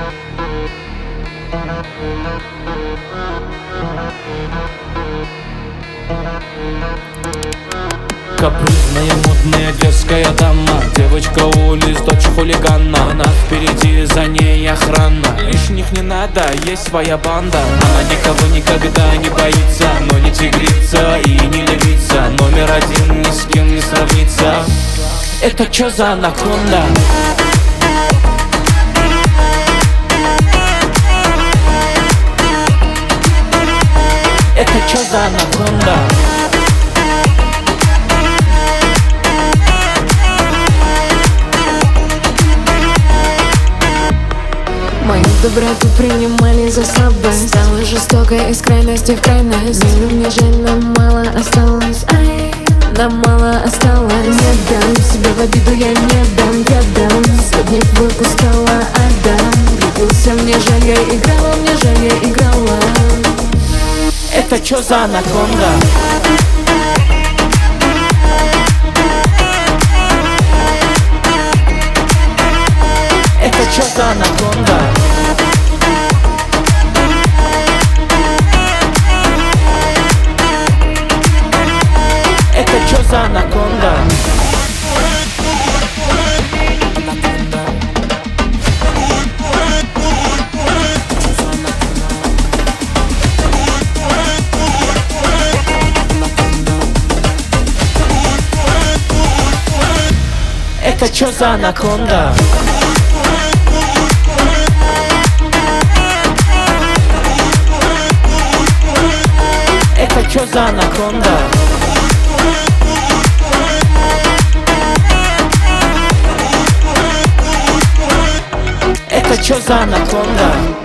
Капризная, модная, дерзкая дама, девочка улиц, дочь хулигана. Она впереди, за ней охрана. Лишних не надо, есть своя банда. Она никого никогда не боится, но не тигрица и не левица. Номер один ни с кем не сравнится. Это чё за анаконда? Это чё за анаконда? Мою доброту принимали за слабость, стала жестокой из крайности в крайность. Миру мне жаль, нам мало осталось, ай, нам мало осталось. Не дам себе в обиду, я не дам, я дам. Сегодня выпускала, отдам. Влюбился, мне жаль, я играла, мне жаль, я играла. Это чё за анаконда? Это чё за анаконда? Это чё за анаконда? Это чё за анаконда? Это чё за анаконда? Это чё за анаконда?